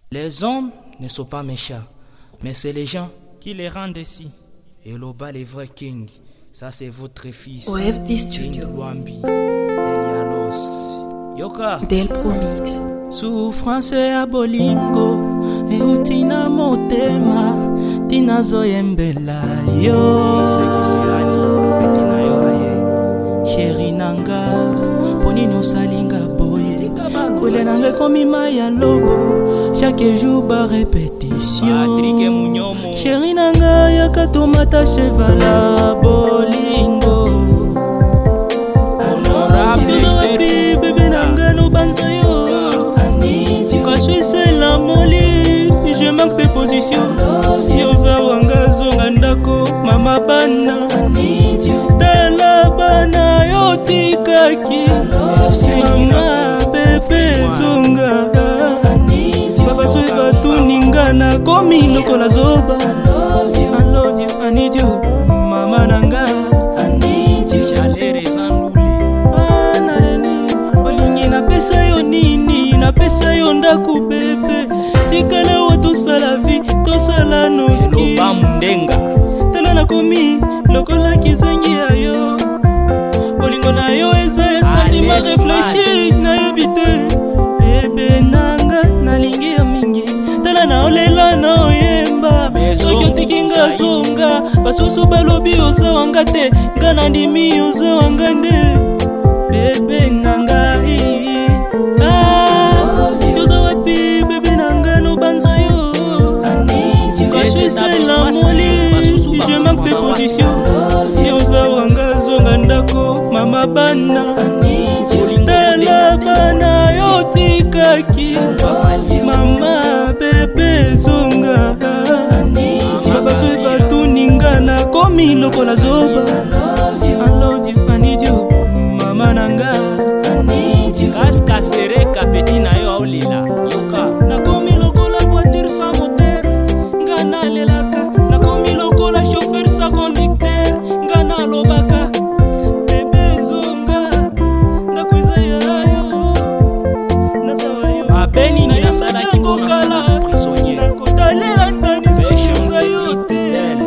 Les hommes ne sont pas méchants, mais c'est les gens qui les rendent ainsi. Et Loba, les vrais kings, ça c'est votre fils. OFD Studio. Luambi, Elialos, Yoka, Del Promix. Souffrance ya bolingo, eutina motema, tina zoyembela yo. Tina yo aye, chéri nanga, ponino salinga boye. Kule nanga komi maya lobo, chaque jour ba répétition. Chéri nanga yaka tomata chevala bolingo. Honorable bébé nanga no banza yo. Quand je suis seul à mon lit, je manque de position. Yoza wanga zonga ndako mama bana. Tala bana yotika ki. Mama bébé zonga. Baba soy batu ningana komi lokola zoba. I love you, I need you, mama nanga. I need you. Chalere zanduli. Nareni, olingi na pesa yo nini, na pesa yo ndaku bebe. Tikala wa tosala vi, tosala noki. Loba mundenga. Tala na komi lokola kizangi ayo. Olingo na yo eza sentiment réfléchi na yebite. Bebe nanga nalingi ya mingi. Tala na olela na oyemba. Soki otikinga zonga, basusu balobi oza wanga te. Ngana ndimi oza wanga nde. Bebe nanga yoza wapi bebe nanga no banza yo. Quand je suis seul à mon lit, je manque de position. Yoza wanga zonga ndako mama bana. Tala bana yotikaki mama bebe zonga. Baba soy batu ningana komi lokola zoba. I love you, I need you, mama nanga. I need you. Kaska sereka peti na yo aulila yoka. Na komi lokola voiture sans moteur. Ngana lelaka. Na komi lokola chauffeur sans conducteur. Ngana lobaka. Bebe zonga. Na kuiza yayo. Na sawa yo. Abeni ni nasala kibokala. Prisonnier. Na kotalela ndani zonga yote.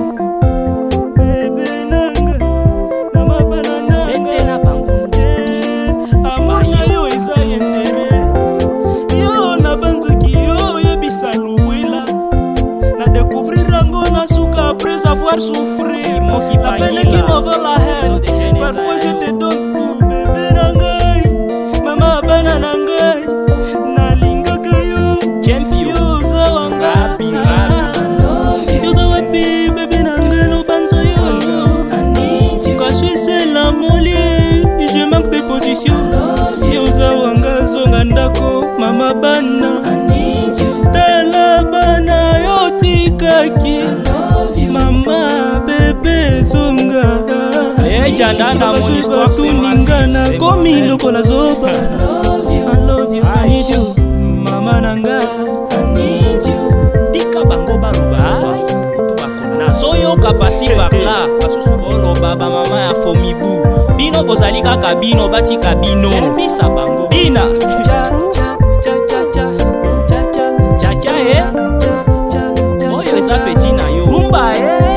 Bebe nanga. Mama banana. Bete na bangu. Amor na yo eza yentere. Yo na banzaki yo yebisa lubwela. Na découvrir rango na suka après avoir souffert. La peine qui me vaut la haine. Parfois je te donne tout bébé nangai. Mama bana nangai. Na lingaka yo. Yo za wanga. Yo za wapi bébé nangai no banza yo. Quand je suis seul à mon lit, je manque de position. Yoza wanga zonga ndako mama bana. Tala bana yotikaki mama bebe zonga. Jandana mon histoire c'est ningana komi lokola zoba. I love you, I need you, mama nanga. I need you. Tika bango baruba. Na soyo kapasi par là. Basusu bolo baba mama ya fomibu. Bino bozali kaka bino batika bino. Bisa bango. Bina. Cha cha cha cha cha cha cha cha cha. Oyo eza peti na yo. Rumba